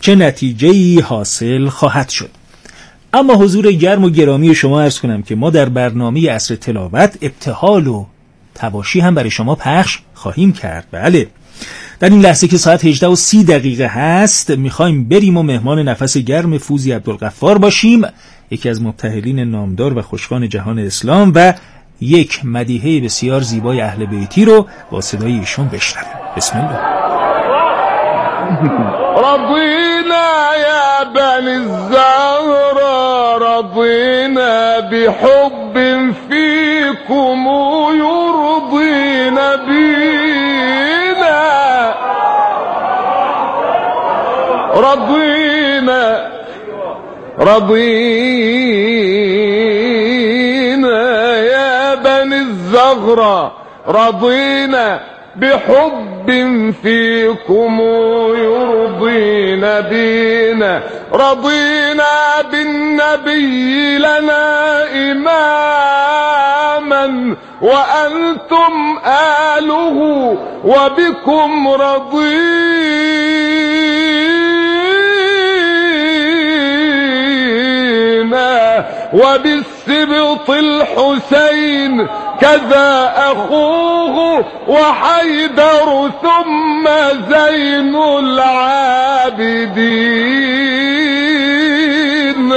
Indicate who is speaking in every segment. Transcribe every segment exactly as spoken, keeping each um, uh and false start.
Speaker 1: چه نتیجه‌ای حاصل خواهد شد. اما حضور گرم و گرامی شما عرض کنم که ما در برنامه عصر تلاوت ابتهال و تواشی هم برای شما پخش خواهیم کرد. بله، در این لحظه که ساعت هجده و سی دقیقه هست میخوایم بریم و مهمان نفس گرم فوزی عبدالغفار باشیم، یکی از مبتهلین نامدار و خوشخوان جهان اسلام، و یک مدیحه بسیار زیبای اهل بیتی رو با صدای ایشون بشنویم. بسم الله.
Speaker 2: رضينا يا بني الزهرة رضينا بحب فيكم يرضينا بينا رضينا رضينا يا بني الزهرة رضينا بحب فيكم يرضينا بينا رضينا بالنبي لنا إماما وأنتم آله وبكم رضينا وبالسبط الحسين كذا أخوه وحيدر ثم زين العابدين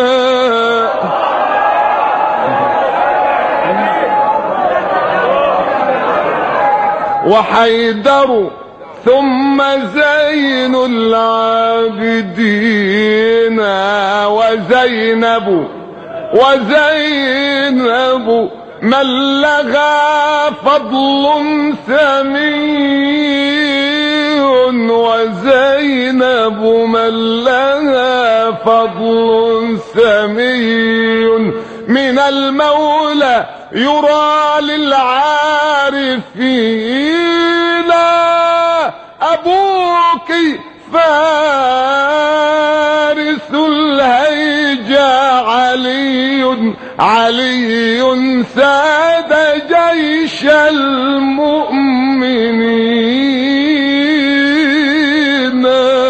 Speaker 2: وحيدر ثم زين العابدين وزينب وزينب من لها فضل ثمين وزينب من لها فضل ثمين من المولى يرى للعارفين أبوك فارس الهيجا علي علي ساد جيش المؤمنين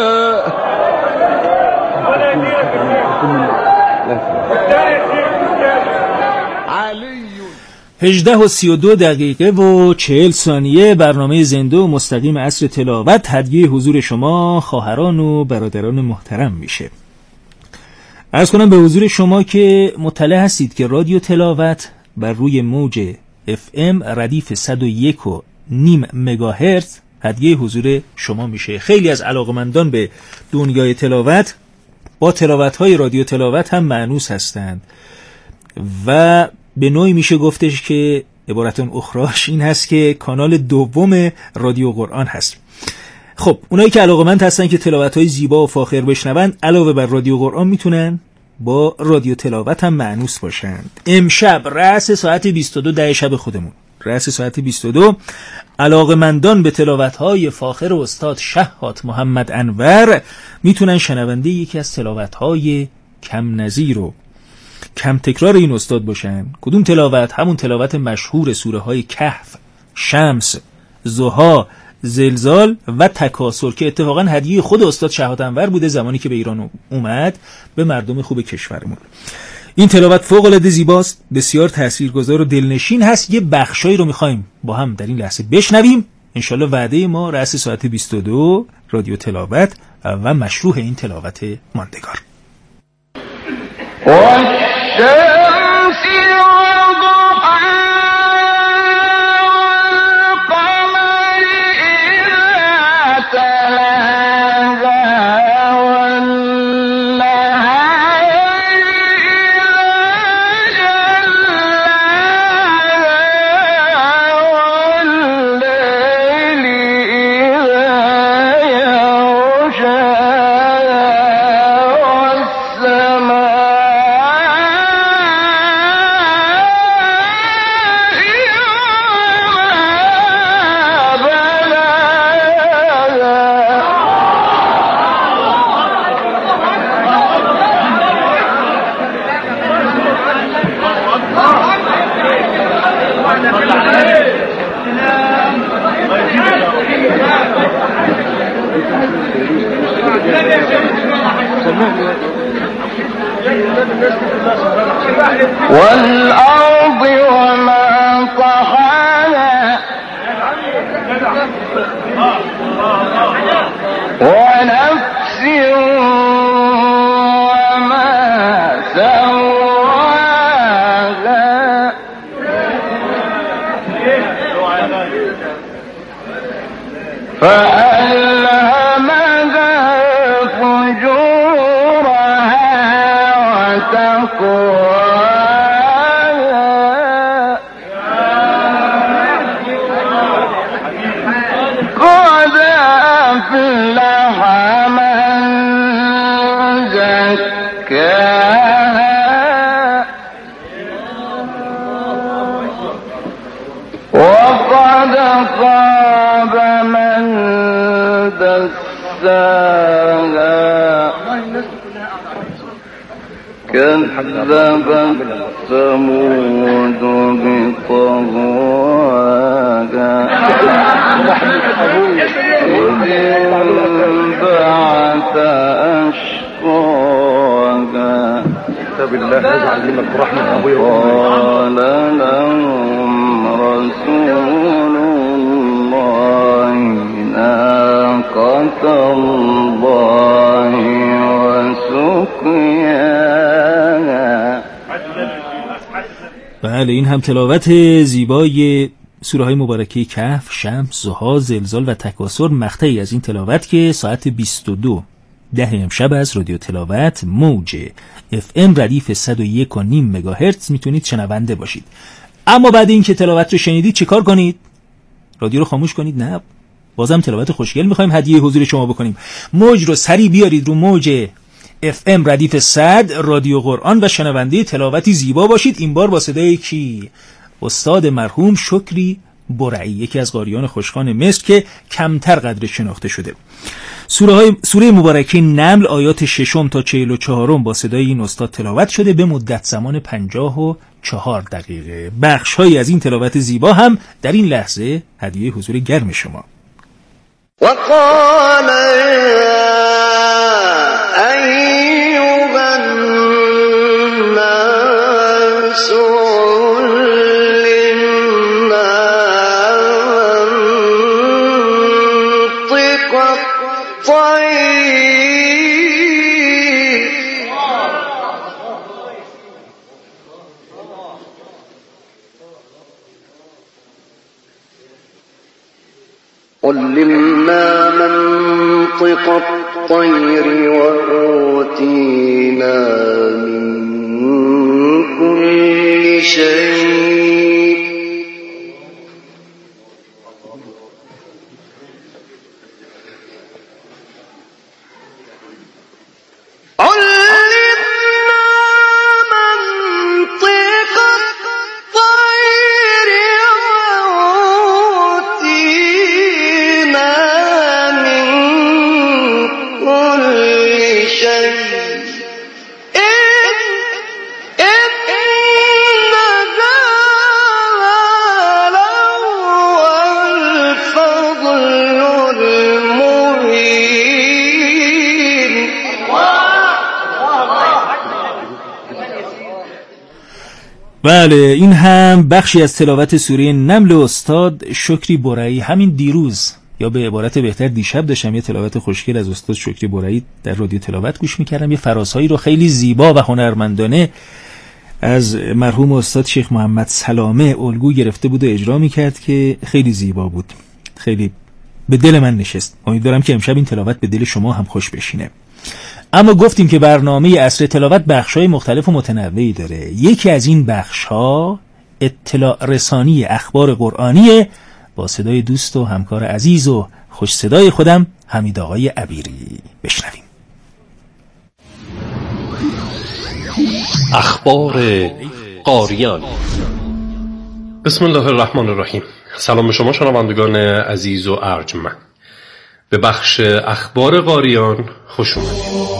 Speaker 1: هجده و سی و دو دقیقه و چهل ثانیه برنامه زنده و مستقیم عصر تلاوت هدیه حضور شما خواهران و برادران محترم میشه. عرض کنم به حضور شما که مطلع هستید که رادیو تلاوت بر روی موج اف ام ردیف صد و یک و نیم مگاهرتز هدیه حضور شما میشه. خیلی از علاقمندان به دنیای تلاوت با تلاوت‌های رادیو تلاوت هم مانوس هستند و به نوعی میشه گفتش که عبارتون اخراش این هست که کانال دوم رادیو قرآن هست. خب اونایی که علاقمند هستن که تلاوت‌های زیبا و فاخر بشنون علاوه بر رادیو قرآن میتونن با رادیو تلاوت هم مانوس باشن. امشب رأس ساعت بیست و دو ده شب خودمون رأس ساعت بیست و دو علاقمندان به تلاوت‌های فاخر استاد شهات محمد انور میتونن شنونده یکی از تلاوت‌های کم نظیر و کم تکرار این استاد باشن. کدوم تلاوت؟ همون تلاوت مشهور سوره های کهف، شمس، ضحی، زلزال و تکاثر که اتفاقا هدیه خود استاد شهات انور بوده زمانی که به ایران اومد به مردم خوب کشورمون. این تلاوت فوق العاده زیباست، بسیار تاثیرگذار و دلنشین هست. یه بخشایی رو میخوایم با هم در این لحظه بشنویم. انشالله وعده ما رأس ساعت بیست و دو رادیو تلاوت و مشروح این تلاوت ماندگار.
Speaker 2: والشمس وضحاها والقمر إذا تلاها والنهار إذا جلاها والليل إذا يغشاها والسماء والأرض وما طحاها ونفس وما سواها فألهمها فجورها وتقواها قد أفلح من زكاها وقد خاب من دساها كذبت ثمود بطغواها وإذ بعث أشقاها قال لهم رسول الله ناقة الله وسقياها.
Speaker 1: بله، این هم تلاوت زیبای سوره های مبارکه کهف، شمس، ضحی، زلزال و تکاثر، مقطعی از این تلاوت که ساعت بیست و دو ده امشب از رادیو تلاوت موج اف ام ردیف صد و یک و نیم مگاهرتز میتونید شنونده باشید. اما بعد این که تلاوت رو شنیدید چه کار کنید؟ رادیو رو خاموش کنید؟ نه، بازم تلاوت خوشگل میخوایم هدیه حضور شما بکنیم. موج رو سریع بیارید رو موج اف ام ردیف صد رادیو قرآن و شنونده تلاوتی زیبا باشید. این بار با صدای کی؟ استاد مرحوم شکری برعی، یکی از قاریان خوشخوان مصر که کمتر قدر شناخته شده. سوره های سوره مبارکه نمل آیات ششم تا چهل و چهارم با صدای این استاد تلاوت شده به مدت زمان پنجاه و چهار دقیقه. بخش های از این تلاوت زیبا هم در این لحظه هدیه حضور گرم شما.
Speaker 2: وقال أيها الناس لننطق الطير علمنا منطق الطير وأوتينا من كل شيء
Speaker 1: بله، این هم بخشی از تلاوت سوره نمل استاد شکری برعی. همین دیروز یا به عبارت بهتر دیشب داشتم یه تلاوت خوشگل از استاد شکری برعی در رادیو تلاوت گوش میکردم. یه فرازهایی رو خیلی زیبا و هنرمندانه از مرحوم استاد شیخ محمد سلامه الگو گرفته بود و اجرا میکرد که خیلی زیبا بود، خیلی به دل من نشست. امیدوارم که امشب این تلاوت به دل شما هم خوش بشینه. اما گفتیم که برنامه عصر تلاوت بخش‌های مختلف و متنوعی داره. یکی از این بخش‌ها اطلاع رسانی اخبار قرآنیه با صدای دوست و همکار عزیز و خوش صدای خودم حمید آقای عبیری. بشنویم.
Speaker 3: اخبار قاریان. بسم الله الرحمن الرحیم. سلام به شما شنوندگان عزیز و ارجمند. به بخش اخبار قاریان خوش اومدید.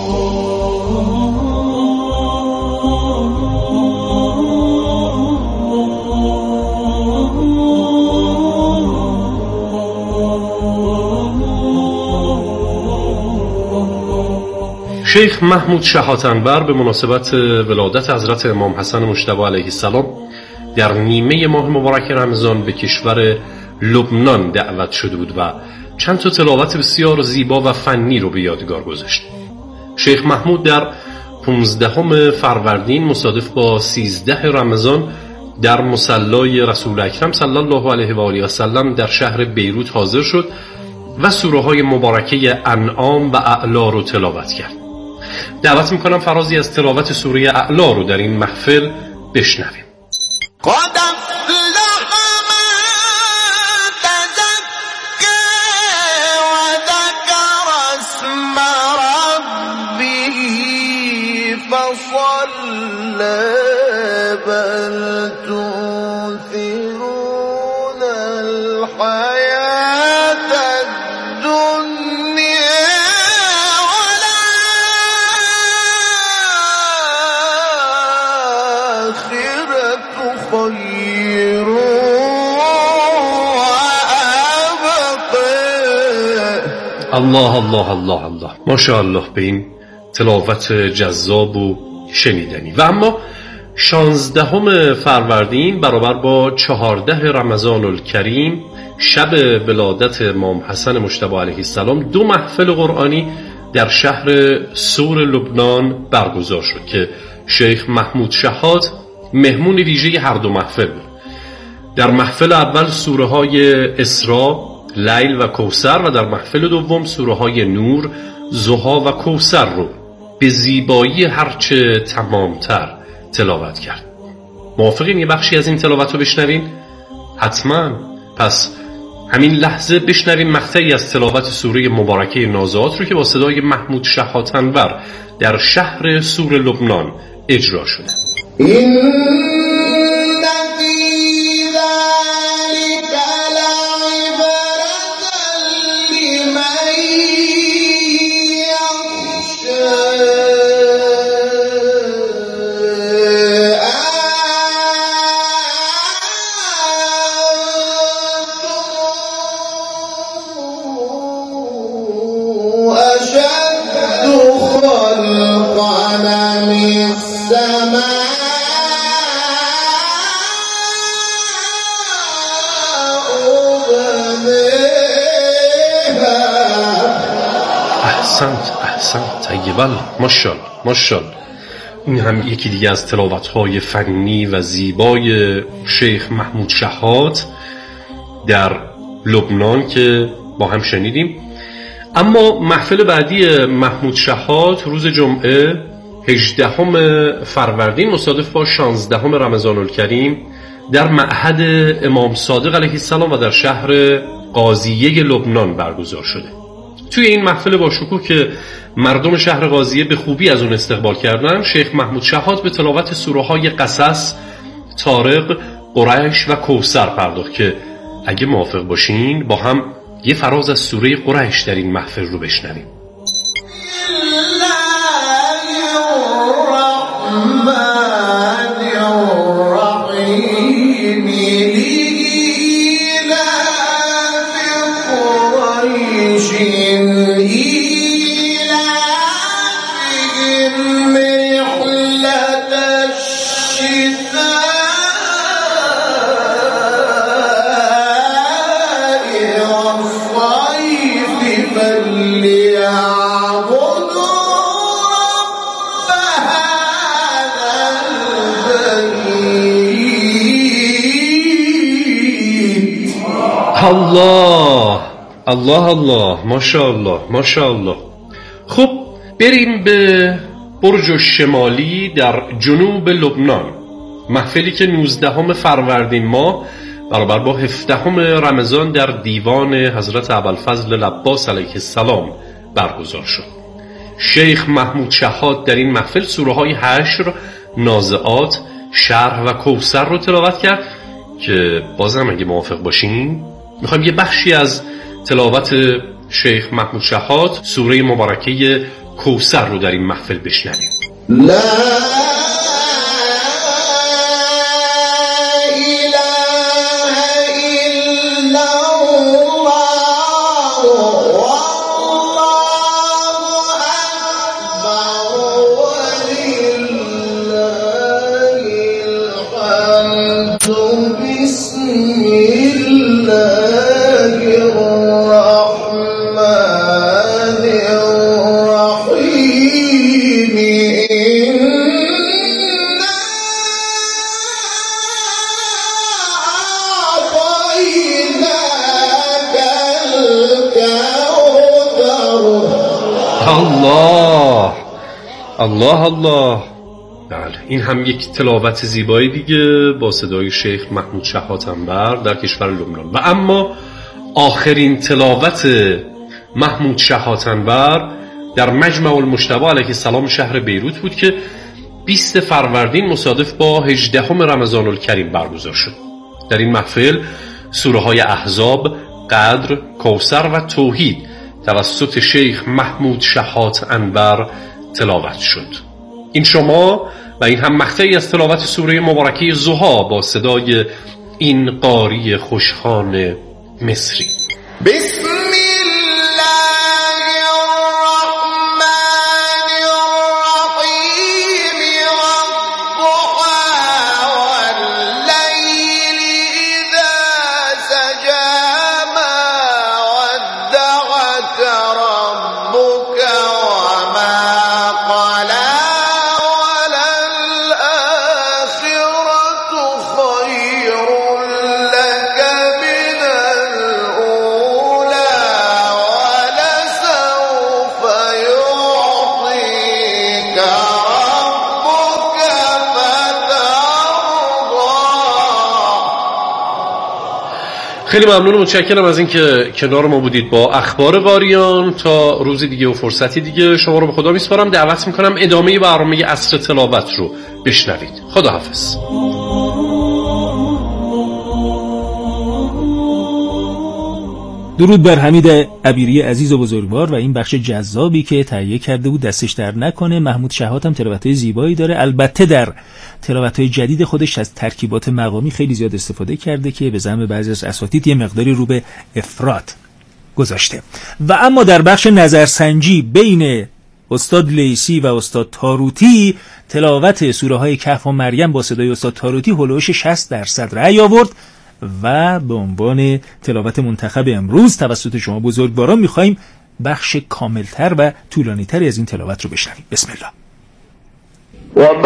Speaker 3: شیخ محمود شهات انور به مناسبت ولادت حضرت امام حسن مجتبی علیه السلام در نیمه ماه مبارک رمضان به کشور لبنان دعوت شده بود و چند تا تلاوت بسیار زیبا و فنی رو به یادگار گذاشت. شیخ محمود در پانزدهم فروردین مصادف با سیزده رمضان در مصلای رسول اکرم صلی الله علیه و آله و سلم در شهر بیروت حاضر شد و سوره های مبارکه انعام و اعلا رو تلاوت کرد. دعوت میکنم فرازی از تلاوت سوره اعلا رو در این محفل بشنویم.
Speaker 2: بل تؤثرون الحياة الدنيا والآخرة خير وأبقى.
Speaker 3: الله الله الله الله، ماشاءالله به این تلاوت جذاب و شنیدنی. و اما شانزدهم فروردین برابر با چهارده رمضان الکریم شب ولادت امام حسن مجتبی علیه السلام دو محفل قرآنی در شهر سور لبنان برگزار شد که شیخ محمود شهات مهمون ویژه هر دو محفل بود. در محفل اول سوره های اسراء، لیل و کوثر و در محفل دوم سوره های نور، ضحی و کوثر رو به زیبایی هرچه تمامتر تلاوت کرد. موافقین یه بخشی از این تلاوت رو بشنوین؟ حتما. پس همین لحظه بشنوین مقطعی از تلاوت سوره مبارکه نازعات رو که با صدای محمود شهات انور در شهر سور لبنان اجرا شده.
Speaker 2: این
Speaker 3: احسنت احسنت طیبال، ماشاءالله ماشاءالله. این هم یکی دیگه از تلاوت‌های فنی و زیبای شیخ محمود شهات در لبنان که با هم شنیدیم. اما محفل بعدی محمود شهات روز جمعه هجدهم فروردین مصادف با شانزدهم رمضان الکریم در معهد امام صادق علیه السلام و در شهر قاضیه لبنان برگزار شده. توی این محفل با شکوه که مردم شهر قاضیه به خوبی از اون استقبال کردن، شیخ محمود شهات به تلاوت سوره های قصص، طارق، قریش و کوثر پرداخت که اگه موافق باشین با هم یه فراز از سوره قریش در این محفل رو بشنویم. الله الله الله، ماشاءالله ماشاءالله. خب بریم به برج الشمالی در جنوب لبنان، محفلی که نوزدهم فروردین ماه برابر با هفدهم رمضان در دیوان حضرت ابوالفضل العباس علیه السلام برگزار شد. شیخ محمود شهات در این محفل سوره های حشر، نازعات، شرح و کوثر رو تلاوت کرد که بازم اگه موافق باشین میخوایم یه بخشی از تلاوت شیخ محمود شهات سوره مبارکه کوثر رو در این محفل بشنویم.
Speaker 2: لا
Speaker 3: الله الله الله. بله، این هم یک تلاوت زیبایی دیگه با صدای شیخ محمود شهات انور در کشور لبنان. و اما آخرین تلاوت محمود شهات انور در مجمع المجتبی علیه السلام شهر بیروت بود که بیست فروردین مصادف با هجدهم رمضان الکریم برگزار شد. در این محفل سوره های احزاب، قدر، کوثر و توحید توسط شیخ محمود شهات انور تلاوت شد. این شما و این هم مقطعی از تلاوت سوره مبارکه ضحی با صدای این قاری خوشخوان مصری.
Speaker 2: بسم
Speaker 3: خیلی ممنون و متشکرم از اینکه کنار ما بودید با اخبار قاریان. تا روز دیگه و فرصتی دیگه شما رو به خدا میسپارم. دعوت میکنم ادامه برنامه عصر تلاوت رو بشنوید. خداحافظ.
Speaker 1: درود بر حمید عبیری عزیز و بزرگوار و این بخش جذابی که تهیه کرده بود دستش در نکنه. محمود شهات هم تلاوت‌های زیبایی داره، البته در تلاوت‌های جدید خودش از ترکیبات مقامی خیلی زیاد استفاده کرده که به زعم بعضی از اساتید یه مقداری رو به افراط گذاشته. و اما در بخش نظرسنجی بین استاد لیسی و استاد تاروتی، تلاوت سوره های کهف و مریم با صدای استاد تاروتی هولوش شصت درصد رأی آورد و به عنوان تلاوت منتخب امروز توسط شما بزرگواران میخواییم بخش کاملتر و طولانیتری از این تلاوت رو بشنویم. بسم الله.
Speaker 2: و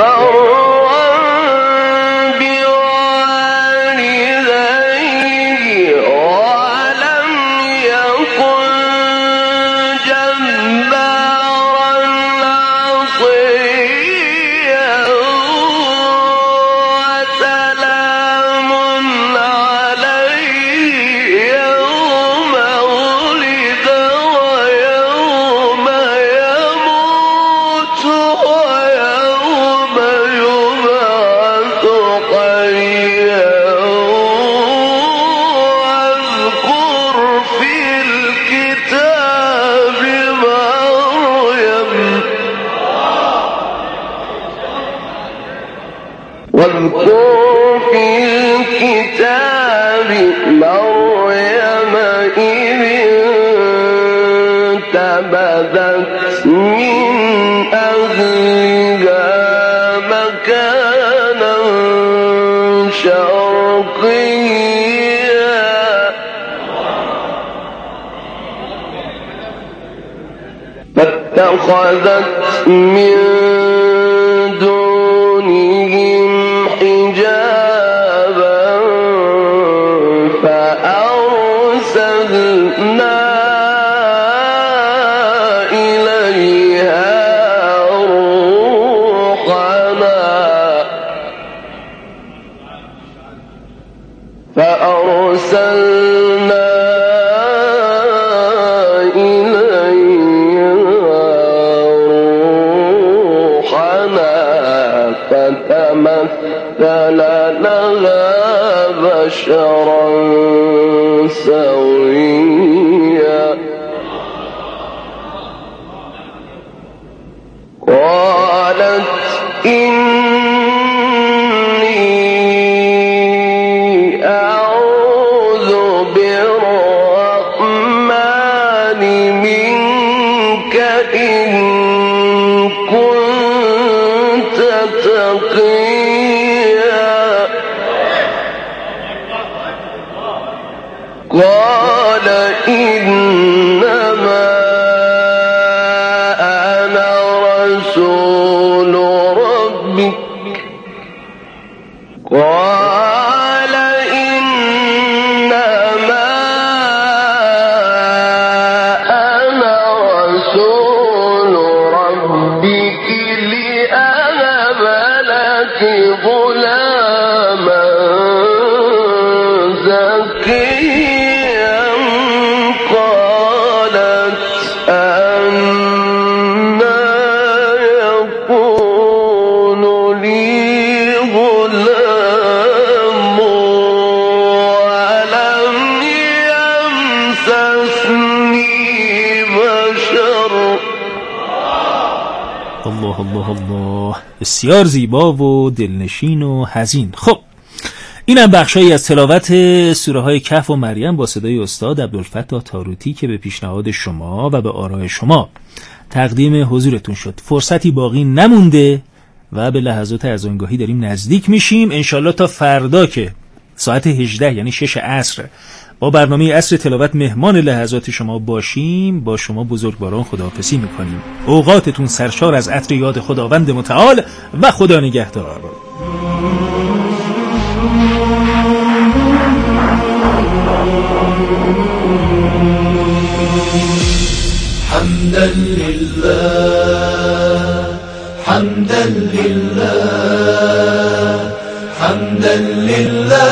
Speaker 2: واذكر في الكتاب مريم إذ انتبذت من أهلها مكانا شرقيا فاتخذت من بشرا سويا قالت إني أعوذ بالرحمن منك إن كنت تقيا قال إنما أنا رسول ربك قال إنما أنا رسول ربك
Speaker 1: الله الله الله، بسیار زیبا و دلنشین و حزین. خب اینم بخشایی از تلاوت سوره های کهف و مریم با صدای استاد عبدالفتاح تاروتی که به پیشنهاد شما و به آراء شما تقدیم حضورتون شد. فرصتی باقی نمونده و به لحظات اذانگاهی داریم نزدیک میشیم. انشالله تا فردا که ساعت هجده یعنی شش عصر با برنامه عصر تلاوت مهمان لحظات شما باشیم. با شما بزرگواران خداحافظی میکنیم. اوقاتتون سرشار از عطر یاد خداوند متعال و خدا نگهدار.
Speaker 4: حمدا لله حمدا لله حمدا لله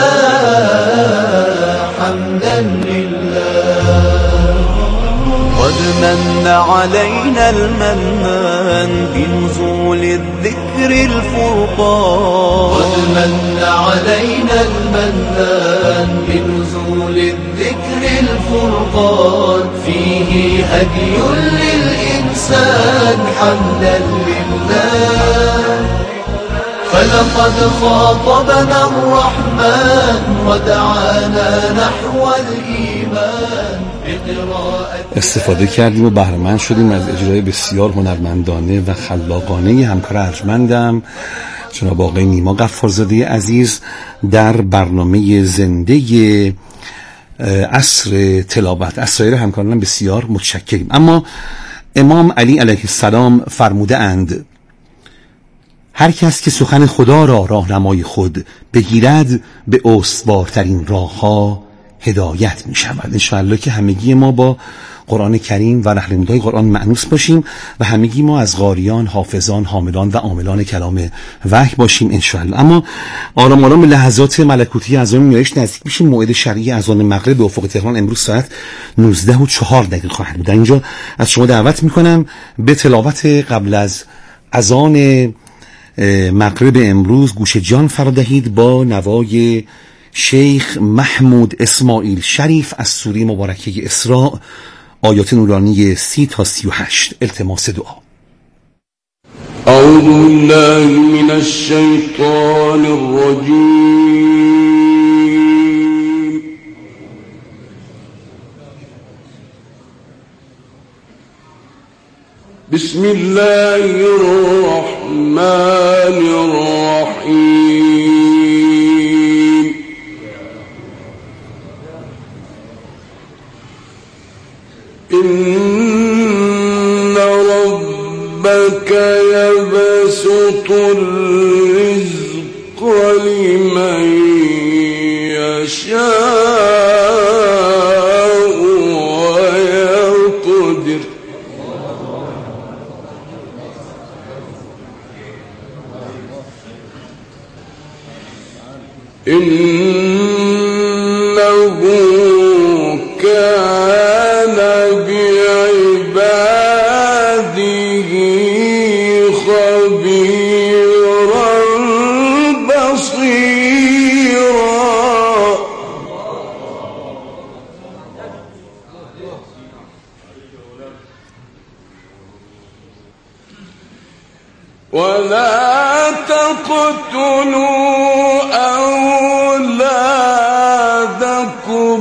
Speaker 4: حمدا لله قد من علينا المنان بنزول الذكر الفرقان قد من علينا المنان بنزول الذكر الفرقان فيه هدي للإنسان حمدا لله فلقد خاطبنا الرحمن ودعانا نحو الإيمان بقراءة.
Speaker 5: استفاده کردیم و بهره‌مند شدیم از اجرای بسیار هنرمندانه و خلاقانه همکار ارجمندم جناب آقای نیما غفارزاده عزیز در برنامه زنده عصر تلاوت. از سایر همکارانم بسیار متشکریم. اما امام علی علیه السلام فرموده اند هر کس که سخن خدا را راهنمای خود بگیرد به استوارترین راهها هدایت می شود. انشاءالله که همگی ما با قرآن کریم و رهنمودهای قرآن مأنوس باشیم و همگی ما از قاریان، حافظان، حاملان و عاملان کلام وحی باشیم انشاءالله. اما آرام آرام به لحظات ملکوتی اذان نیایش نزدیک میشیم. موعد شرعی اذان مغرب به افق تهران امروز ساعت نوزده و چهار دقیقه خواهد بود. اینجا از شما دعوت میکنم به تلاوت قبل از اذان مغرب امروز گوش جان فرا دهید با نوای شیخ محمود اسماعیل شریف از سوره مبارکه اسراء آیات نورانی سی تا سی و هشت. التماس دعا.
Speaker 6: اعوذ بالله من الشیطان الرجیم. بسم الله الرحمن الرحیم. إن ربك يبسط الرزق لمن يشاء ويقدر إنه كان بعباده خبيرا بصيرا. ولا تقتلوا أولادكم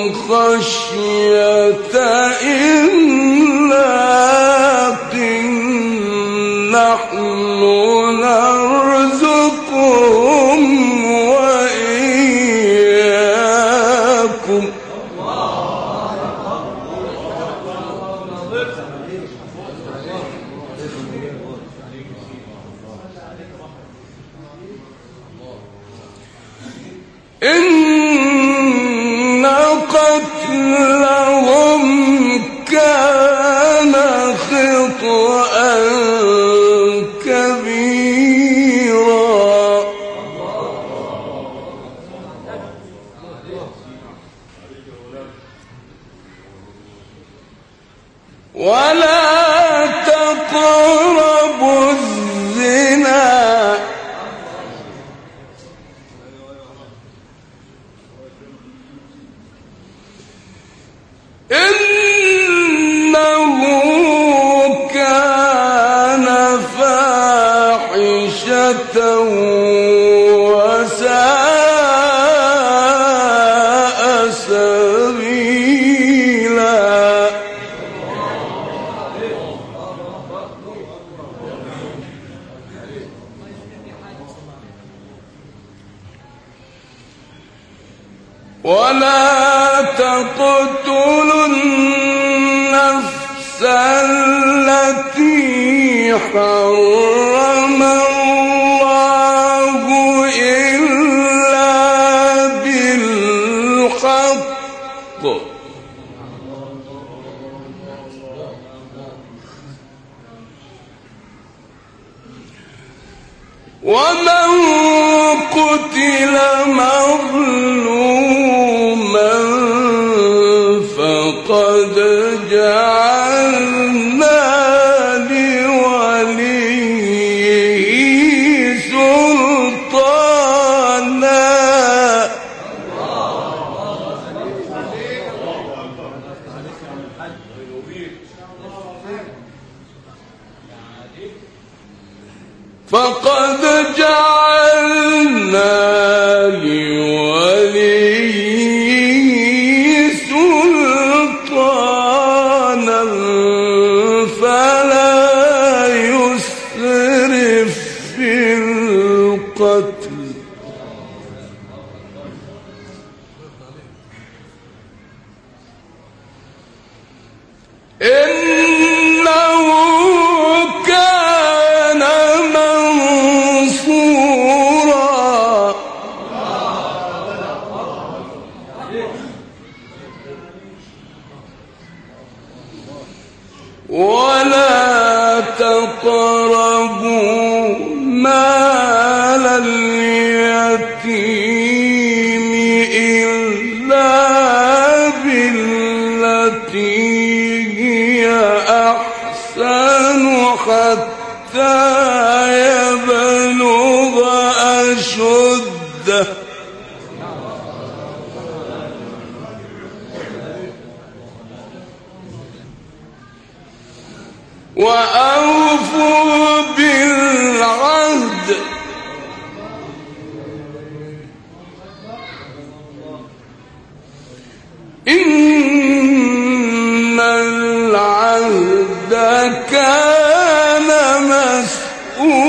Speaker 6: خشية إملاق نحن نرزقهم وإياكم إن قتلهم كان خطأ كبيرا. معيشة وساء سبيلا. ولا تقتلوا النفس التي حرم الله إلا بالحق ومن قتل مظلوما فقد جعلنا لوليه سلطانا فقد جعلنا لوليه سلطانا فلا يسرف في القتل إنه كان منصورا. ولا تقربوا مال اليتيم إلا بالتي هي أحسن حتى يبلغ أشده وأوفوا بالعهد إن العهد كان مسؤولا.